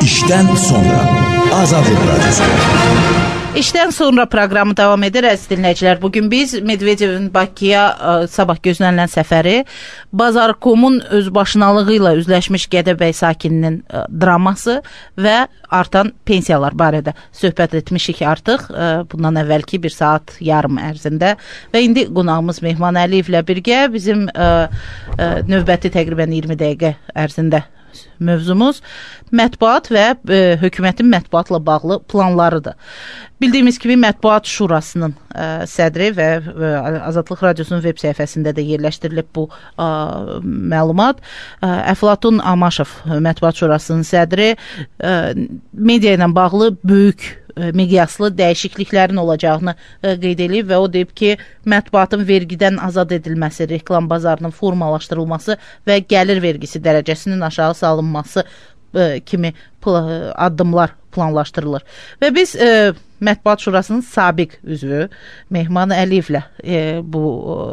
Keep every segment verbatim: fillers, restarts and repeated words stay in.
İşdən sonra Azadlıq Radyosu. İşdən sonra proqramı davam edir, əziz dinləyicilər. Bugün biz Medvedevin Bakıya ə, sabah gözlənilən səfəri, Bazarkomun özbaşınalığı ilə üzləşmiş Gədəbəy sakininin ə, draması və artan pensiyalar barədə söhbət etmişik artıq ə, bundan əvvəlki bir saat yarım ərzində və indi qonağımız Mehman Əliyevlə birgə bizim ə, ə, növbəti təqribən iyirmi dəqiqə ərzində mövzumuz mətbuat və e, hökumətin mətbuatla bağlı planlarıdır. Bildiyimiz kimi Mətbuat Şurasının e, sədri və e, Azadlıq Radiosunun web səhifəsində də yerləşdirilib bu e, məlumat. E, Əflatun Amaşov Mətbuat Şurasının sədri e, media ilə bağlı böyük miqyaslı dəyişikliklərin olacağını qeyd edib və o deyib ki, mətbuatın vergidən azad edilməsi, reklam bazarının formalaşdırılması və gəlir vergisi dərəcəsinin aşağı salınması kimi addımlar planlaşdırılır. Və biz e, Mətbuat Şurasının sabiq üzvü Mehman Əliyevlə e, bu,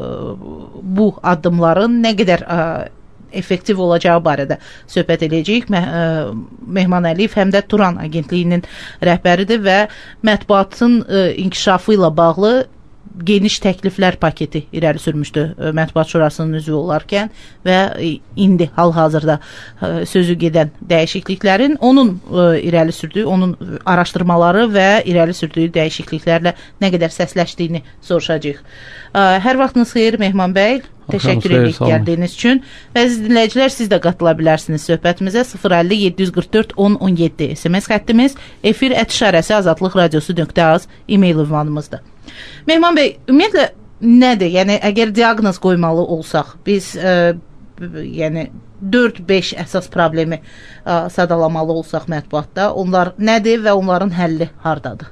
e, bu addımların nə qədər e, effektiv olacağı barədə söhbət edəcəyik. Mehman Əliyev həm də Turan agentliyinin rəhbəridir və mətbuatın inkişafı ilə bağlı geniş təkliflər paketi irəli sürmüşdü Mətbuat Şurasının üzvü olarkən və indi hal-hazırda sözü gedən dəyişikliklərin onun irəli sürdüyü, onun araşdırmaları və irəli sürdüyü dəyişikliklərlə nə qədər səsləşdiyini soruşacağıq. Hər vaxtınız xeyir Mehman bəy. Təşəkkür edirik gəldiyiniz üçün. Və əziz dinləyicilər, siz də qatıla bilərsiniz söhbətimizə. sıfır əlli yeddi yüz qırx dörd on on yeddi S M S xəttimiz, efir ət işarəsi azadlıq radiosu nöqtə az e-mail ünvanımızdır. Mehman bəy, ümumiyyətlə nədir? Yəni əgər diaqnoz qoymalı olsaq, biz ə, yəni dörd beş əsas problemi ə, sadalamalı olsaq mətbuatda, onlar nədir və onların həlli hardadır?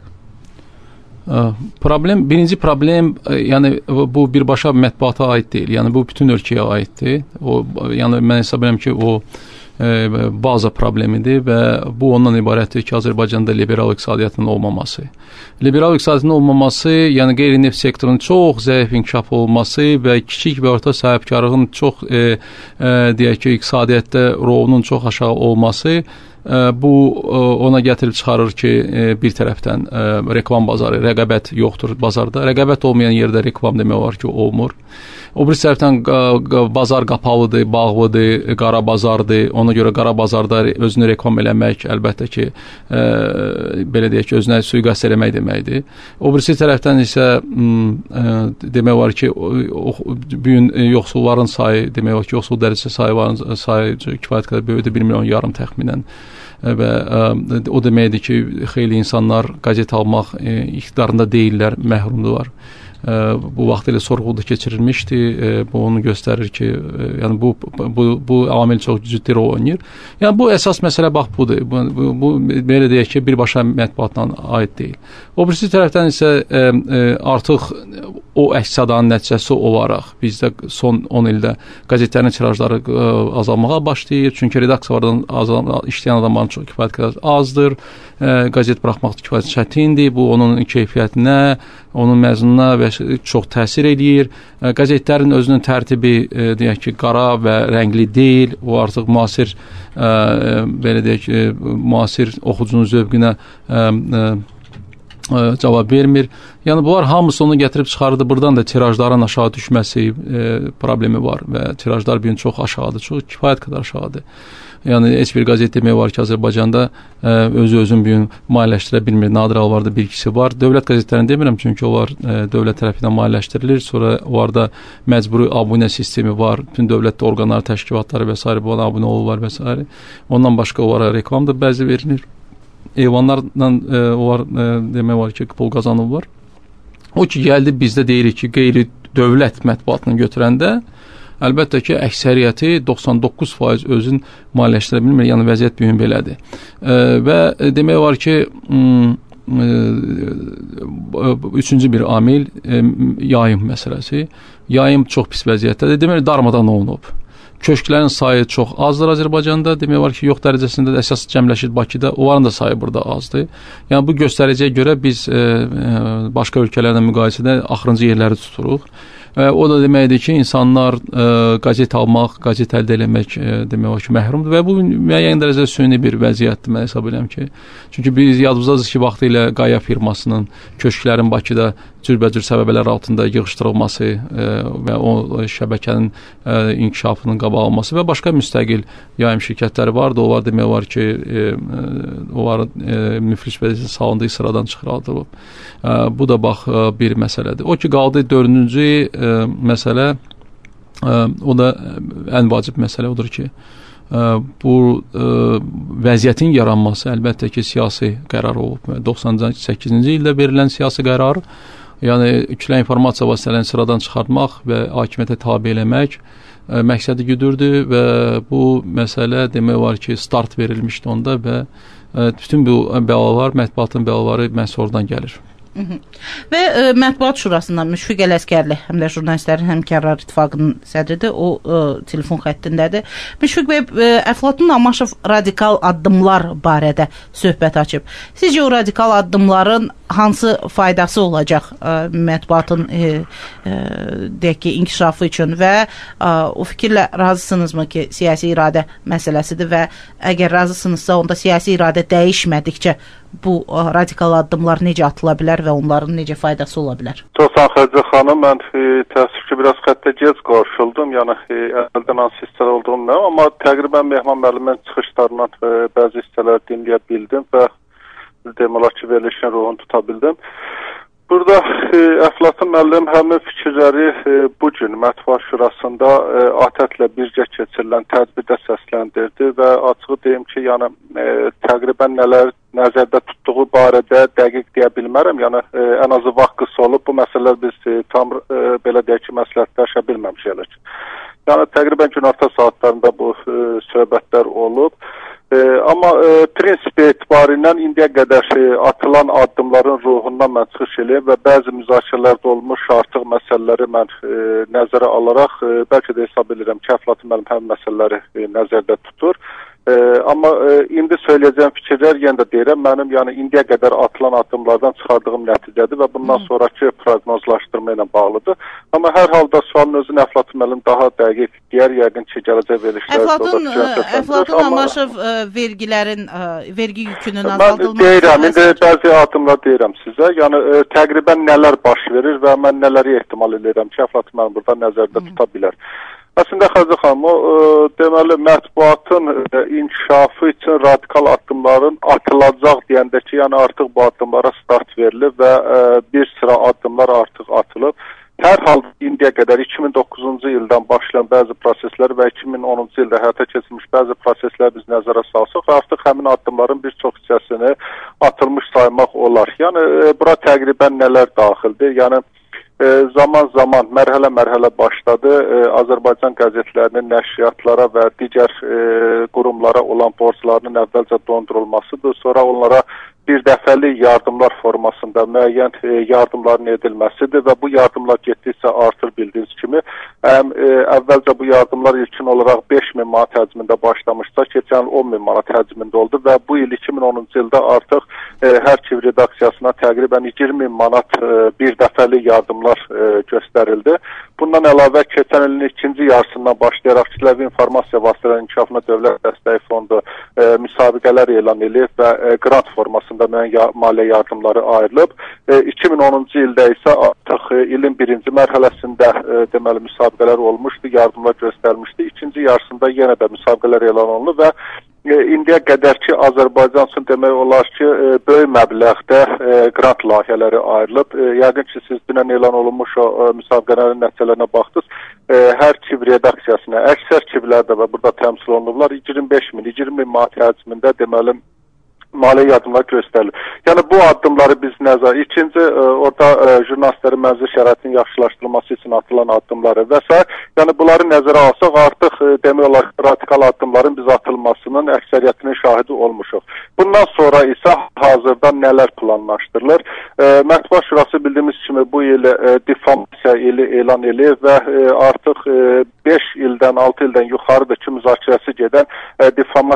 Problem, birinci problem, yəni bu birbaşa mətbuata aid deyil. Yəni bu bütün ölkəyə aiddir. O, yəni mən hesab edirəm ki, o e, baza problemidir və bu ondan ibarətdir ki, Azərbaycanda liberal iqtisadiyyatının olmaması. Liberal iqtisadiyyatının olmaması, yəni qeyri-neft sektorunun çox zəif inkişaf olması və kiçik və orta sahibkarlığın çox e, e, deyək ki, iqtisadiyyatda rolunun çox aşağı olması bu ona gətirib çıxarır ki, bir tərəfdən reklam bazarı, rəqabət yoxdur bazarda. Rəqabət olmayan yerdə reklam demək olar ki, olmur. O bir tərəfdən bazar qapalıdır, bağlıdır, qara bazardır. Ona görə qara bazarda özünü reklam eləmək, əlbəttə ki, e, belə deyək ki, özünə sui-qəsd eləmək deməkdir. O birisi tərəfdən isə e, demək var ki, bu gün yoxsulların sayı, demək var ki, yoxsul dərəcəsi sayı, sayı kifayət qədər böyükdür, bir milyon yarım təxminən. Və ə, o deməkdir ki, xeyli insanlar qəzet almaq e, iqtidarında deyirlər, məhrumdular. Ə, bu vaxt ilə sorğuda keçirilmişdi. E, bu onu göstərir ki, e, yəni bu bu bu amil çox ciddi rol oynayır. Yəni bu əsas məsələ bax budur. Bu, bu, bu belə deyək ki, birbaşa mətbuatla aid deyil. O birisi tərəfdən isə e, e, artıq o əks-sədanın nəticəsi olaraq bizdə son on ildə qəzetlərin tirajları ə, azalmağa başlayır. Çünki redaksiyalardan azalma, işləyən adamların çox kifayət qədər azdır. Ə, qəzet buraxmaq kifayət çətindir. Bu onun keyfiyyətinə, onun məzmununa və çox təsir eləyir. Ə, qəzetlərin özünün tərtibi ə, deyək ki, qara və rəngli deyil. O artıq müasir ə, belə deyək ki, müasir oxucunun zövqünə ə, ə, cavab vermir. Yəni bunlar hamısı onu gətirib çıxardı. Buradan da tirajların aşağı düşməsi e, problemi var və tirajlar bir gün çox aşağıdır, çox kifayət qədər aşağıdır. Yəni heç bir qəzet demək var ki, Azərbaycanda e, özü özün bir gün maliyyələşdirə bilmir. Nadir hallarda bir ikisi var. Dövlət qəzetlərini demirəm, çünki onlar e, dövlət tərəfindən maliyyələşdirilir. Sonra onlarda məcburi abunə sistemi var. Bütün dövlət orqanları, təşkilatları və s. buna abunə olurlar və s. Ondan başqa onlara reklam da bəzi verilir. Eyvanlarla e, onlar e, demək var ki, pul qazanırlar. O ki, gəldi bizdə deyirik ki, qeyri-dövlət mətbuatını götürəndə, əlbəttə ki, əksəriyyəti doxsan doqquz faiz özün maliyyələşdirə bilmir, yəni vəziyyət bu gün belədir. E, və demək var ki, e, üçüncü bir amil e, yayım məsələsi. Yayım çox pis vəziyyətdədir. Demək, darmadan olunub. Köşklərin sayı çox azdır Azərbaycanda. Demək var ki, yox dərəcəsində də əsas cəmləşir Bakıda. Onların da sayı burada azdır. Yəni bu göstəriciyə görə biz e, başqa ölkələrlə müqayisədə axırıncı yerləri tuturuq. O da deməkdir ki, insanlar qəzet almaq, qəzet əldə eləmək demək olar ki, məhrumdur və bu müəyyən dərəcədə süni bir vəziyyətdir, mən hesab edirəm ki. Çünki biz yadımızdadır ki, vaxtı ilə Qaya firmasının köşklərin Bakıda cürbəcür səbəblər altında yığışdırılması və o şəbəkənin inkişafının qabağı alması və başqa müstəqil yayım şirkətləri vardı. Onlar demək olar ki, onların müflis vəziyyətə salındığı sıradan çıxarılıb. Bu da bax bir məsələdir. O ki, qaldı dördüncü məsələ, o da ən vacib məsələ odur ki, bu vəziyyətin yaranması əlbəttə ki, siyasi qərar olub. doxsan səkkizinci ildə verilən siyasi qərar, yəni kütlə informasiya vasitələrini sıradan çıxartmaq və hakimiyyətə tabe eləmək məqsədi güdürdü və bu məsələ demək olar ki, start verilmişdi onda və bütün bu bəlalar, mətbuatın bəlaları məhz oradan gəlir. Hı -hı. Və ə, Mətbuat Şurasından Müşfiq Ələskərli, həm də Jurnalistlərin Həmkarlar İttifaqının sədridir, o ə, telefon xəttindədir. Müşfiq bəy, ə, Əflatun Amaşov radikal addımlar barədə söhbət açıb. Sizcə o radikal addımların hansı faydası olacaq ə, mətbuatın ə, ə, deyək ki, inkişafı üçün və ə, o fikirlə razısınızmı ki, siyasi iradə məsələsidir və əgər razısınızsa, onda siyasi iradə dəyişmədikcə bu radikal addımlar necə atıla bilər və onların necə faydası ola bilər? Toxsan Xədicə xanım, mən e, təəssüf ki, biraz xəttə gec qarşıldım. Yəni, e, əldən hansı hissələr olduğunu bilmirəm, amma təqribən Mehman müəllimin çıxışlarından e, bəzi hissələr dinləyə bildim və demək olar ki, verilişin ruhunu tuta bildim. Burada e, Əflatun müəllim həmin fikirləri e, bugün Mətbuat Şurasında e, ATƏT-lə birgə keçirilən tədbirdə səsləndirdi və açığı deyim ki, yəni e, təqribən nələr nəzərdə tutduğu barədə dəqiq deyə bilmərəm. Yəni e, ən azı vaxt qısa olub, bu məsələlər biz e, tam e, belə deyək ki, məsləhətləşə bilməmişik. Yəni təqribən günorta saatlarında bu e, söhbətlər olub. E, amma e, prinsipi etibarilə indiyə qədər e, atılan addımların ruhundan mən çıxış eləyim və bəzi müzakirələrdə olmuş artıq məsələləri mən e, nəzərə alaraq e, bəlkə də hesab edirəm ki, Əflatun müəllim həmin məsələləri e, nəzərdə tutur. E, amma e, indi söyləyəcəyim fikirlər yenə də deyirəm, mənim yəni indiyə qədər atılan addımlardan çıxardığım nəticədir və bundan hmm. sonraki proqnozlaşdırma ilə bağlıdır. Amma hər halda sualın özünü Əflatun müəllim daha dəqiq deyər, yəqin ki, gələcək verilişlər. Əflatun, Əflatun Amaşov ə, vergilərin, ə, vergi yükünün azaldılması. Mən deyirəm, indi bəzi addımlar deyirəm sizə. Yəni ə, təqribən nələr baş verir və mən nələri ehtimal edirəm ki, Əflatun müəllim burada nəzərdə hmm. tuta bilər. Əslində Xədicə xanım, o e, deməli mətbuatın e, inkişafı üçün radikal addımların atılacaq deyəndə ki, yəni artıq bu addımlara start verilib və e, bir sıra addımlar artıq atılıb. Hər halda indiyə qədər iki min doqquzuncu ildən başlayan bəzi proseslər və iki min onuncu ildə həyata keçirilmiş bəzi proseslər biz nəzərə salsaq, artıq həmin addımların bir çox hissəsini atılmış saymaq olar. Yəni e, bura təqribən nələr daxildir? Yəni zaman-zaman, mərhələ-mərhələ başladı. Azərbaycan qəzetlərinin nəşriyyatlara və digər qurumlara olan borclarının əvvəlcə dondurulmasıdır. Sonra onlara bir dəfəlik yardımlar formasında müəyyən yardımların edilməsidir və bu yardımlar getdikcə artır bildiyiniz kimi. Həm əvvəlcə bu yardımlar ilkin olaraq beş min manat həcmində başlamışsa, keçən on min manat həcmində oldu və bu il iki min onuncu ildə artıq hər K İ V redaksiyasına təqribən iyirmi min manat bir dəfəlik yardımlar göstərildi. Bundan əlavə keçən ilin ikinci yarısından başlayaraq kütləvi informasiya vasitələrinin inkişafına Dövlət Dəstəyi Fondu müsabiqələr elan edib və qrant formasında müəyyən maliyyə yardımları ayrılıb. iki min onuncu ildə isə artıq ilin birinci mərhələsində deməli müsabiqələr olmuşdu, yardımlar göstərilmişdi. İkinci yarısında yenə də müsabiqələr elan olundu və indiyə qədərki Azərbaycan üçün demək olar ki, böyük məbləğdə qrant layihələri ayrılıb. Yəqin ki, siz dünən elan olunmuş o müsabiqələrin nəticələrinə baxdınız. Hər K İ V redaksiyasına, əksər K İ V-lər də və burada təmsil olunublar. iyirmi beş min, iyirmi min manat həcmində deməli maliyyə yardımlar göstərilir. Yəni bu addımları biz nəzər, ikinci e, orada e, jurnalistlərin mənzil şəraitinin yaxşılaşdırılması üçün atılan addımları və s. Yəni bunları nəzərə alsaq artıq e, demək olar radikal addımların biz atılmasının əksəriyyətinin şahidi olmuşuq. Bundan sonra isə hazırda nələr planlaşdırılır? E, Mətbuat Şurası bildiyimiz kimi bu il e, difamasiya ili elan edir və e, artıq e, beş ildən, altı ildən yuxarıdakı müzakirəsi gedən e, difamasiya haqqı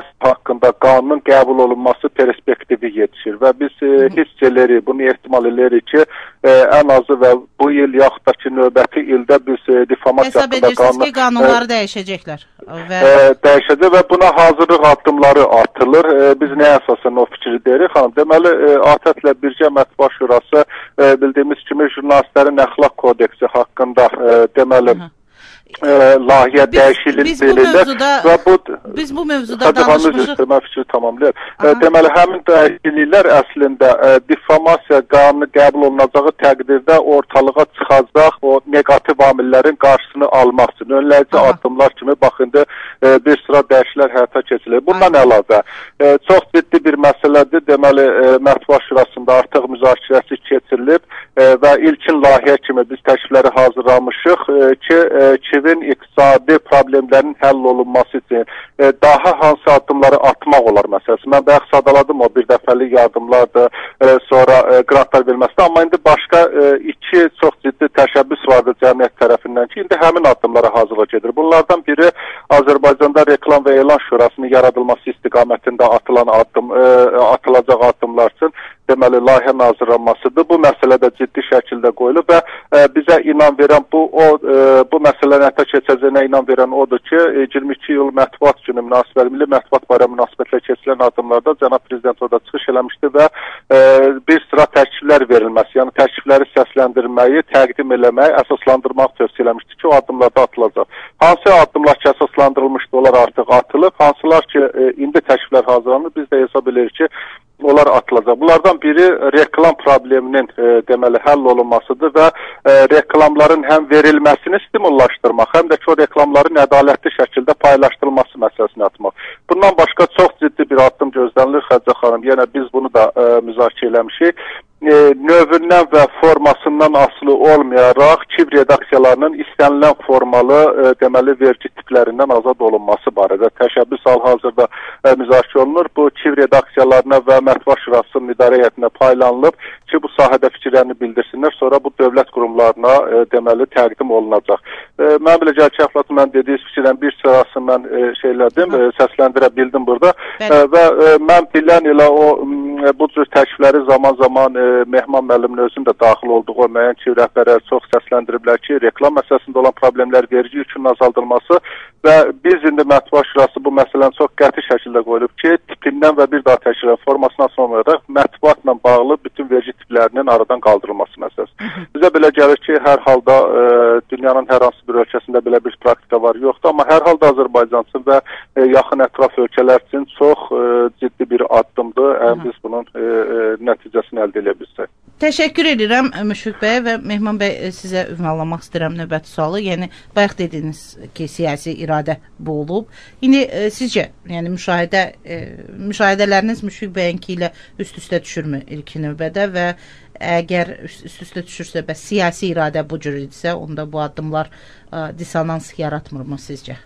haqqında qanunun qəbul olunması perspektivi yetişir və biz e, hiss edirik, bunu ehtimal edirik ki, e, ən azı və bu il yaxud da ki, növbəti ildə biz e, difamasiya haqqında qanun... Hesab edirsiniz ki, qanunları e, dəyişəcəklər. Və... E, dəyişəcək və buna hazırlıq addımları atılır. E, biz nə əsasən o fikri deyirik, xanım? Deməli, e, ATƏT-lə birgə Mətbuat Şurası e, bildiyimiz kimi jurnalistlərin əxlaq kodeksi haqqında e, deməli, Hı. E, layihə dəyişilir və bu biz bu mövzuda danışmışıq. Mən fikri tamamlayır. E, deməli, həmin dəyişikliklər əslində e, difamasiya qanunu qəbul olunacağı təqdirdə ortalığa çıxacaq o negativ amillərin qarşısını almaq üçün önləyici Aha. addımlar kimi bax indi e, bir sıra dəyişikliklər həyata keçirilir. Bundan əlavə e, çox ciddi bir məsələdir. Deməli, e, Mətbuat Şurasında artıq müzakirəsi keçirilib e, və ilkin layihə kimi biz təklifləri hazırlamışıq e, ki, e, Çivin iqtisadi problemlərin həll olunması üçün e, daha hansı addımları atmaq olar məsələsi. Mən bayaq sadaladım o bir dəfəlik yardımlardır, e, sonra e, qrantlar verilməsində, amma indi başqa e, iki çox ciddi təşəbbüs vardır cəmiyyət tərəfindən ki, indi həmin addımlara hazırlıq edir. Bunlardan biri Azərbaycanda Reklam və Elan Şurasının yaradılması istiqamətində atılan addım, e, atılacaq addımlar üçün deməli layihə hazırlanmasıdır. Bu məsələ də ciddi şəkildə qoyulub və e, bizə inan verən bu o e, bu məsələnin həyata keçəcəyinə inan verən odur ki, iyirmi iki iyul mətbuat günü münasibətilə, Milli Mətbuat Bayramı münasibətilə keçirilən addımlarda cənab prezident orada çıxış eləmişdi və e, bir sıra təkliflər verilməsi, yəni təklifləri səsləndirməyi, təqdim eləməyi, əsaslandırmaq tövsiyə eləmişdi ki, o addımlarda atılacaq. Hansı addımlar ki, əsaslandırılmışdı, onlar artıq atılıb, hansılar ki, e, indi təkliflər hazırlanır, biz də hesab edirik ki, onlar atılacaq. Bunlardan biri reklam probleminin e, deməli həll olunmasıdır və e, reklamların həm verilməsini stimullaşdırmaq, həm də ki, o reklamların ədalətli şəkildə paylaşdırılması məsələsini atmaq. Bundan başqa çox ciddi bir addım gözlənilir, Xədicə xanım. Yenə biz bunu da e, müzakirə eləmişik. E, növündən və formasından asılı olmayaraq Çiv redaksiyalarının istənilən formalı e, deməli vergi tiplərindən azad olunması barədə təşəbbüs hal-hazırda e, müzakirə olunur. Bu Çiv redaksiyalarına və Mətbuat Şurasının idarə heyətinə paylanılıb ki, bu sahədə fikirlərini bildirsinlər, sonra bu dövlət qurumlarına e, deməli təqdim olunacaq. E, mən belə gəl ki, Əflatun, mən dediyiniz fikirlərin bir sırasını mən e, şeylədim, e, səsləndirə bildim burada e, və e, mən bilən elə o e, bu cür təklifləri zaman-zaman e, Mehman müəllimin özünün də daxil olduğu o müəyyən Çiv rəhbərləri çox səsləndiriblər ki, reklam məsələsində olan problemlər, vergi yükünün azaldılması və biz indi Mətbuat Şurası bu məsələni çox qəti şəkildə qoyulub ki, tipindən və bir daha təkrar formasına sonrayaraq mətbuatla bağlı bütün vergi tiplərinin aradan qaldırılması məsələsi. Bizə belə gəlir ki, hər halda e, dünyanın hər hansı bir ölkəsində belə bir praktika var, yoxdur, amma hər halda Azərbaycan üçün və e, yaxın ətraf ölkələr üçün çox e, ciddi bir addımdır. Ən biz bunun e, e, nəticəsini əldə edə bilsək. Təşəkkür edirəm Müşfiq bəy və Mehman bəy, sizə ünvanlamaq istəyirəm növbəti sualı. Yəni bayaq dediniz ki, siyasi iradə bu olub. İndi e, sizcə, yəni müşahidə e, müşahidələriniz Müşfiq bəyinki ilə üst-üstə düşürmü ilk növbədə və əgər üst-üstə düşürsə, bəs siyasi iradə bu cür idisə, onda bu addımlar e, dissonans yaratmırmı sizcə?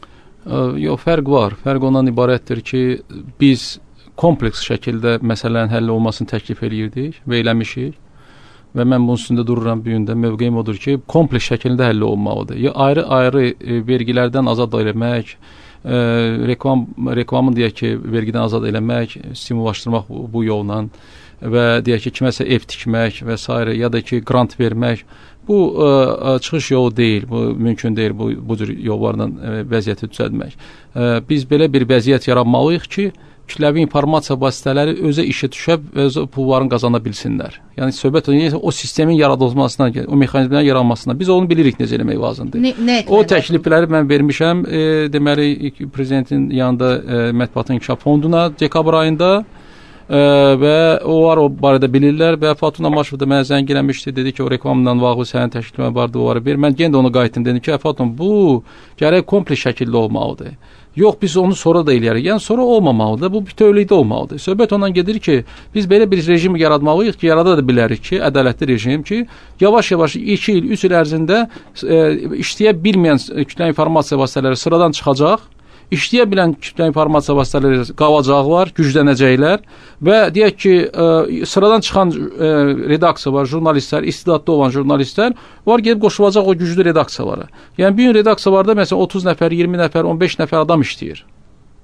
Yox, fərq var. Fərq ondan ibarətdir ki, biz kompleks şəkildə məsələnin həll olmasını təklif eləyirdik və eləmişik və mən bunun üstündə dururam bu gün də. Mövqeyim odur ki, kompleks şəkildə həll olmalıdır. Ya ayrı-ayrı e, vergilərdən azad eləmək, e, reklam reklamın deyək ki, vergidən azad eləmək, stimullaşdırmaq bu, bu yolla və deyək ki, kiməsə ev tikmək və s. ya da ki, grant vermək. Bu ə, çıxış yolu deyil, bu mümkün deyil bu, bu cür yollarla ə, vəziyyəti düzəltmək. Ə, biz belə bir vəziyyət yaratmalıyıq ki, kütləvi informasiya vasitələri özə işə düşə və özə pullarını qazana bilsinlər. Yəni söhbət o, o sistemin yaradılmasına, o mexanizmlərin yaranmasına. Biz onu bilirik necə eləmək lazımdır. Ne, nə o təklifləri mən vermişəm, e, deməli prezidentin yanında e, Mətbuatın İnkişaf Fonduna dekabr ayında e, və onlar o barədə bilirlər və Fatuna Maşov da mənə zəng eləmişdi, dedi ki, o reklamla bağlı sənin təklifin vardı, onları ver. Mən yenə də onu qayıtdım, dedim ki, Fatun, bu gərək kompleks şəkildə olmalıdır. Yox, biz onu sonra da eləyərik. Yəni, sonra olmamalıdır. Bu bütövlükdə olmalıdır. Söhbət ondan gedir ki, biz belə bir rejim yaratmalıyıq ki, yarada da bilərik ki, ədalətli rejim ki, yavaş-yavaş iki il, üç il ərzində e, işləyə bilməyən kütlə informasiya vasitələri sıradan çıxacaq. İşləyə bilən kütlə informasiya vasitələri qalacaqlar, güclənəcəklər və deyək ki, ə, sıradan çıxan ə, redaksiya var, jurnalistlər, istedadlı olan jurnalistlər var gedib qoşulacaq o güclü redaksiyalara. Yəni bir gün redaksiyalarda məsələn otuz nəfər, iyirmi nəfər, on beş nəfər adam işləyir.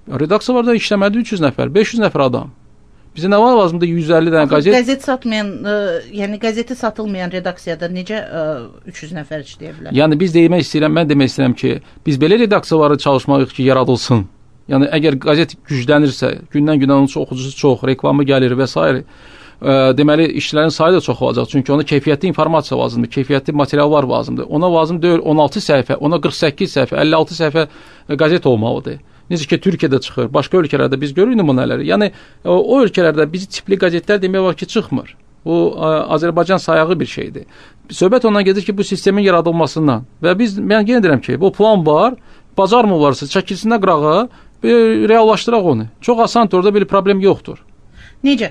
Redaksiyalarda işləmədi üç yüz nəfər, beş yüz nəfər adam. Bizə nə var lazımdır yüz əlli dənə qəzet? Qəzet satmayan, ə, yəni qəzeti satılmayan redaksiyada necə ə, üç yüz nəfər işləyə bilər? Yəni biz demək istəyirəm, mən demək istəyirəm ki, biz belə redaksiyaları çalışmalıyıq ki, yaradılsın. Yəni əgər qəzet güclənirsə, gündən-günə onun oxucusu çox, reklamı gəlir və s. ə, deməli işçilərin sayı da çox olacaq. Çünki ona keyfiyyətli informasiya lazımdır, keyfiyyətli materiallar lazımdır. Ona lazım deyil on altı səhifə, ona qırx səkkiz səhifə, əlli altı səhifə qəzet olmalıdır. Necə ki, Türkiyədə çıxır, başqa ölkələrdə biz görürük nümunələri. Yəni, o, o ölkələrdə bizi tipli qəzetlər demək var ki, çıxmır. Bu, Azərbaycan sayağı bir şeydir. Söhbət ondan gedir ki, bu sistemin yaradılmasından. Və biz, mən yenə deyirəm ki, bu plan var, bacar mı varsa, çəkilsinə qırağa, reallaşdıraq onu. Çox asandır, orada bir problem yoxdur. Necə?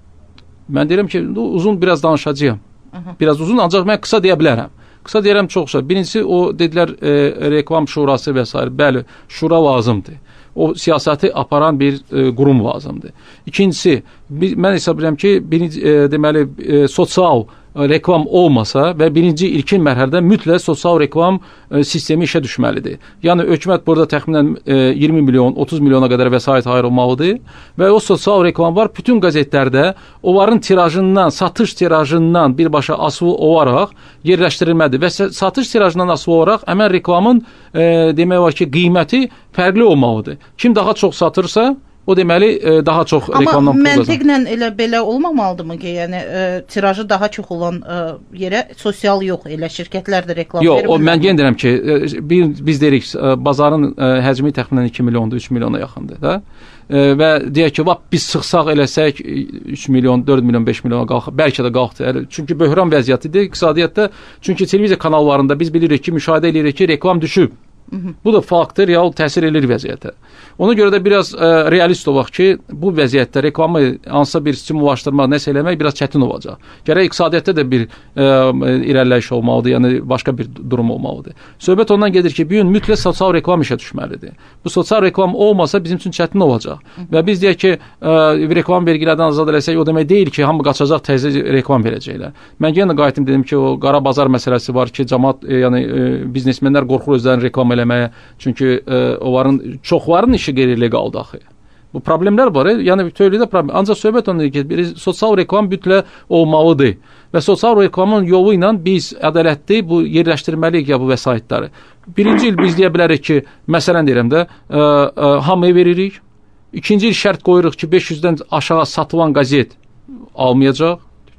Mən deyirəm ki, uzun biraz danışacağım. Aha. Biraz uzun, ancaq mən qısa deyə bilərəm. Qısa deyirəm çoxsa. Birincisi, o dedilər e, reklam şurası və s. Bəli, şura lazımdır. O siyasəti aparan bir e, qurum lazımdır. İkincisi, bir, mən hesab edirəm ki, birinci, e, deməli, e, sosial reklam olmasa və birinci ilkin mərhələdə mütləq sosial reklam e, sistemi işə düşməlidir. Yəni hökumət burada təxminən e, iyirmi milyon, otuz milyona qədər vəsait ayırılmalıdır və o sosial reklamlar bütün qəzetlərdə onların tirajından, satış tirajından birbaşa asılı olaraq yerləşdirilməlidir və satış tirajından asılı olaraq həmin reklamın e, demək var ki, qiyməti fərqli olmalıdır. Kim daha çox satırsa, o deməli daha çox reklamdan pul qazanır. Amma məntiqlə elə belə olmamalıdırmı ki, yəni e, tirajı daha çox olan e, yerə sosial yox, elə şirkətlər də reklam yox, verir. Yox, mən yenə deyirəm ki, bir, biz deyirik, bazarın e, həcmi təxminən iki milyondur, üç milyona yaxındır da. E, və deyək ki, vap biz sıxsaq eləsək üç milyon, dörd milyon, beş milyona qalxır, bəlkə də qalxır. Çünki böhran vəziyyətidir iqtisadiyyatda. Çünki televiziya kanallarında biz bilirik ki, müşahidə edirik ki, reklam düşüb. Bu da faktdır, real təsir edir vəziyyətə. Ona görə də biraz ə, realist olaq ki, bu vəziyyətdə reklamı hansısa bir stimullaşdırmaq, nəsə eləmək biraz çətin olacaq. Gərək iqtisadiyyatda da bir ə, irəliləyiş olmalıdır, yəni başqa bir durum olmalıdır. Söhbət ondan gedir ki, bir gün mütləq sosial reklam işə düşməlidir. Bu sosial reklam olmasa bizim üçün çətin olacaq. Və biz deyək ki, ə, reklam vergilərdən azad eləsək, o demək deyil ki, hamı qaçacaq, təzə reklam verəcəklər. Mən yenə qayıtdım, dedim ki, o qara bazar məsələsi var ki, cəmaət, e, yəni e, biznesmenlər qorxur özlərini reklam eləməyə, çünki e, onların çoxlarının işi qeyri-legaldır axı. Bu problemlər var, e? Yəni bütövlükdə problem. Ancaq söhbət ondan ki, bir sosial reklam bütlə olmalıdır və sosial reklamın yolu ilə biz ədalətli bu yerləşdirməliyik ya bu vəsaitləri. Birinci il biz deyə bilərik ki, məsələn deyirəm də, ə, ə, hamıya veririk. İkinci il şərt qoyuruq ki, beş yüzdən aşağı satılan qəzet almayacaq.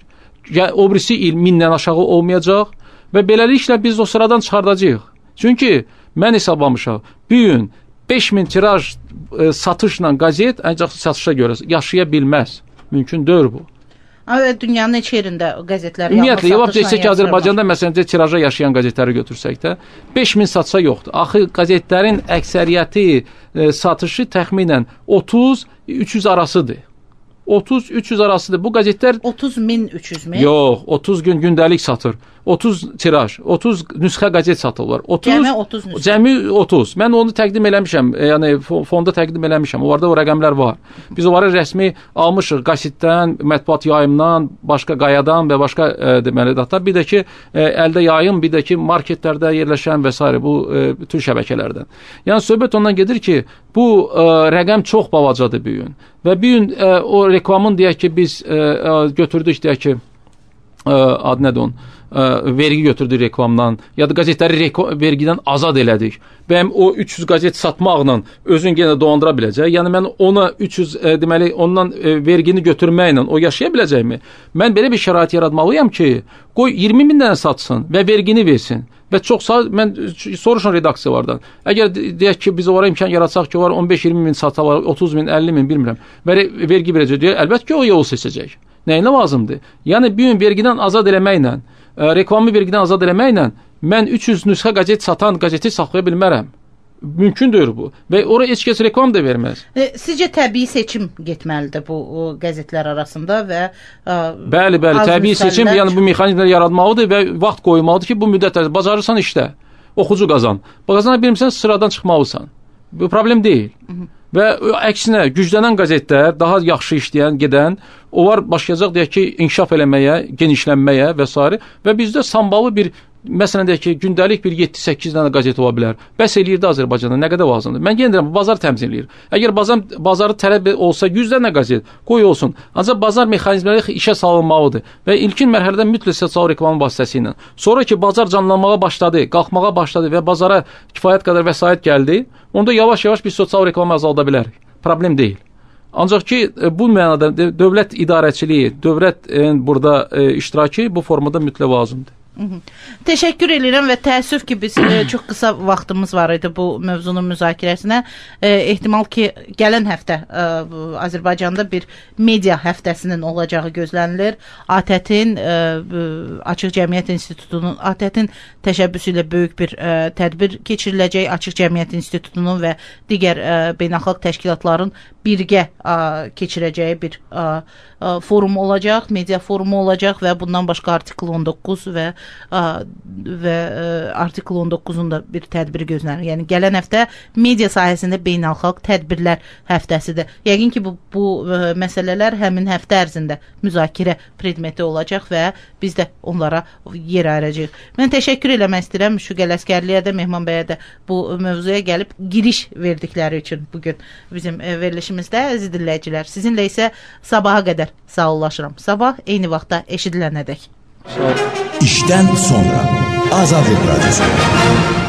Yəni o birisi il mindən aşağı olmayacaq və beləliklə biz o sıradan çıxardacağıq. Çünki mən hesablamışam, bir gün beş min tiraj e, satışla qəzet ancaq satışa görə yaşaya bilməz. Mümkün deyil bu. Evet, dünyanın neçə yerində qəzetlər ümumiyyətlə, yavab desək ki, Azərbaycanda məsələn tiraja yaşayan qəzetləri götürsək də beş min satsa yoxdur. Axı qəzetlərin əksəriyyəti e, satışı təxminən otuz üç yüz arasıdır. otuz üç yüz arasıdır. Bu qəzetlər otuz min üç yüz mi? Yox, otuz gün gündəlik satır. otuz tiraj, otuz nüsxə qəzet satılır. otuz, cəmi otuz nüsxə. Cəmi otuz. Mən onu təqdim eləmişəm. Yəni fonda təqdim eləmişəm. Orada o rəqəmlər var. Biz onları rəsmi almışıq qəzetdən, mətbuat yayımdan, başqa qayadan və başqa e, deməli data. Bir də ki, e, əldə yayım, bir də ki, marketlərdə yerləşən və s. bu e, bütün şəbəkələrdən. Yəni söhbət ondan gedir ki, bu e, rəqəm çox balacadır bir gün. Və bir gün e, o reklamın deyək ki, biz e, götürdük deyək ki, e, adı nədir onun? Vergi götürdük reklamdan, ya da qəzetləri vergidən azad elədik. Və həm o üç yüz qəzet satmaqla özün yenə dolandıra biləcək. Yəni mən ona üç yüz e, deməli ondan e, vergini götürməklə o yaşaya biləcəkmi? Mən belə bir şərait yaratmalıyam ki, qoy iyirmi min dənə satsın və vergini versin. Və çox sağ, mən soruşun redaksiyalardan. Əgər deyək ki, biz onlara imkan yaratsaq ki, onlar on beş iyirmi min satsalar, otuz min, əlli min, bilmirəm, və vergi verəcək deyə, əlbəttə ki, o yolu seçəcək. Nəyinə lazımdır? Yəni bir gün vergidən azad eləməklə, reklamı vergidən azad eləməklə mən üç yüz nüsxə qəzet satan qəzeti saxlaya bilmərəm. Mümkündür bu. Və oraya heç kəs reklam da verməz. E, sizcə təbii seçim getməlidir bu o, qəzetlər arasında və ə, Bəli, bəli, təbii seçim, yəni bu mexanizmlər yaratmalıdır və vaxt qoymalıdır ki, bu müddətdə bacarırsan işlə, oxucu qazan. Qazana bilmirsən, sıradan çıxmalısan. Bu problem deyil. Hı -hı. Və əksinə, güclənən qəzetlər, daha yaxşı işləyən, gedən, onlar başlayacaq deyək ki, inkişaf eləməyə, genişlənməyə və s. Və bizdə sambalı bir məsələn deyək ki, gündəlik bir yeddi səkkiz dənə qəzet ola bilər. Bəs eləyirdi Azərbaycanda, nə qədər lazımdır? Mən yenə deyirəm, bazar təmsil eləyir. Əgər bazar bazarı tələb olsa yüz dənə qəzet qoy olsun. Ancaq bazar mexanizmləri işə salınmalıdır və ilkin mərhələdə mütləq sosial reklam vasitəsilə. Sonra ki, bazar canlanmağa başladı, qalxmağa başladı və bazara kifayət qədər vəsait gəldi, onda yavaş-yavaş biz sosial reklamı azalda bilərik. Problem deyil. Ancaq ki, bu mənada dövlət idarəçiliyi, dövlət e, burada e, iştirakı bu formada mütləq lazımdır. Hı -hı. Təşəkkür edirəm və təəssüf ki, biz e, çox qısa vaxtımız var idi bu mövzunun müzakirəsinə. E, ehtimal ki, gələn həftə e, Azərbaycanda bir media həftəsinin olacağı gözlənilir. A T T-in e, Açıq Cəmiyyət İnstitutunun A T T-in təşəbbüsü ilə böyük bir e, tədbir keçiriləcək. Açıq Cəmiyyət İnstitutunun və digər e, beynəlxalq təşkilatların birgə e, keçirəcəyi bir e, e, forum olacaq, media forumu olacaq və bundan başqa artikl on doqquz və və artikl on doqquzun da bir tədbiri gözlənir. Yəni gələn həftə media sahəsində beynəlxalq tədbirlər həftəsidir. Yəqin ki, bu, bu ə, məsələlər həmin həftə ərzində müzakirə predmeti olacaq və biz də onlara yer ayıracağıq. Mən təşəkkür eləmək istəyirəm Şüqəl Əskərliyə də, Mehman bəyə də bu mövzuya gəlib giriş verdikləri üçün bugün bizim ə, verilişimizdə. Əziz dinləyicilər, sizinlə isə sabaha qədər sağollaşıram. Sabah eyni vaxtda eşidilənədək. İşdən sonra Azadlıq Radyosu.